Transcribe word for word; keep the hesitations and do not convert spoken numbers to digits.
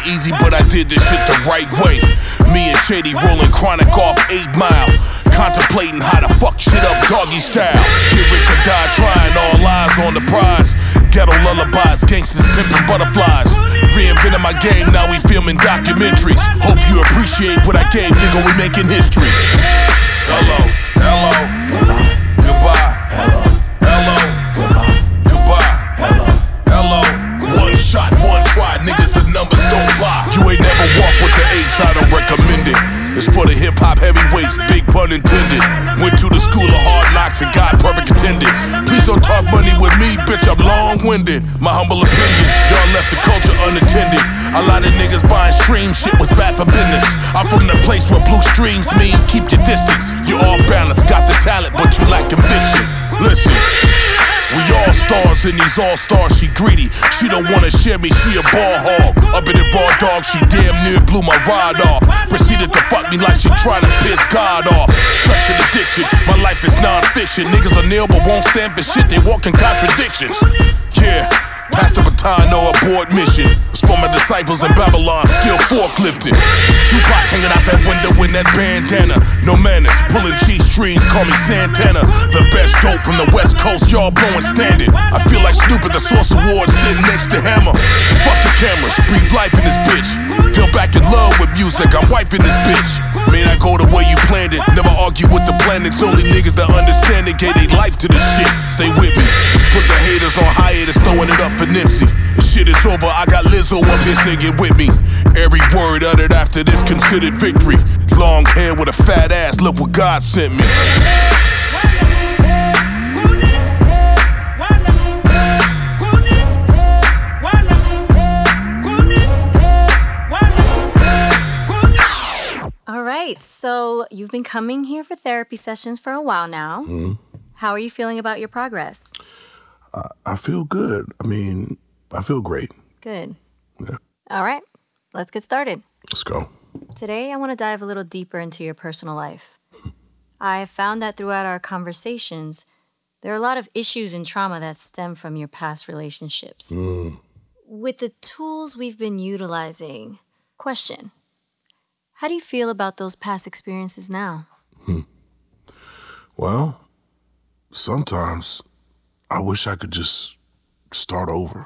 easy, but I did this shit the right way. Me and Shady rolling chronic off eight mile. Contemplating how to fuck shit up doggy style. Get rich or die trying, all eyes on the prize. Ghetto lullabies, gangsters pimping butterflies. Reinventing my game, now we filming documentaries. Hope you appreciate what I gave, nigga, we making history. Hello, hello, goodbye, goodbye, hello, hello, goodbye, goodbye, hello, hello. One shot, one try, niggas, the numbers don't lie. You ain't never walked with the apes, I don't recommend it. It's for the hip-hop heavyweights, big pun intended. Went to the school of hard knocks and got perfect attendance. Please don't talk money with me, bitch, I'm long-winded. My humble opinion, y'all left the culture unattended. A lot of niggas buying stream shit was bad for business. I'm from the place where blue streams mean keep your distance. You're all balanced, got the talent, but you lack conviction. Listen, we all stars in these all-stars, she greedy. She don't wanna share me, she a ball hog. Up in the raw dog, she damn near blew my rod off. Proceeded to fuck me like she tried to piss God off. Such an addiction, my life is non-fiction. Niggas are nil but won't stand for shit, they walk in contradictions. Yeah, pass the baton, no abort mission. Was for my disciples in Babylon, still forklifting. Tupac hanging out that window in that bandana. No manners, pulling G-strings, call me Santana. The best dope from the West Coast, y'all blowing standard. I feel like Snoop at the Source Awards sitting next to Hammer. Fuck the cameras, breathe life in this bitch. Feel back in love with music, I'm wifing this bitch. May not go the way you planned it, never argue with the planets. Only niggas that understand it gave they life to this shit. Stay with me, put the haters on hiatus, throwing it up for Nipsey. This shit is over, I got Lizzo up here singing with me. Every word uttered after this considered victory. Long hair with a fat ass, look what God sent me. All right, so you've been coming here for therapy sessions for a while now. Mm-hmm. How are you feeling about your progress? I, I feel good. I mean, I feel great. Good. Yeah. All right, let's get started. Let's go. Today, I want to dive a little deeper into your personal life. I have found that throughout our conversations, there are a lot of issues and trauma that stem from your past relationships. Mm. With the tools we've been utilizing, question, how do you feel about those past experiences now? Hmm. Well, sometimes I wish I could just start over.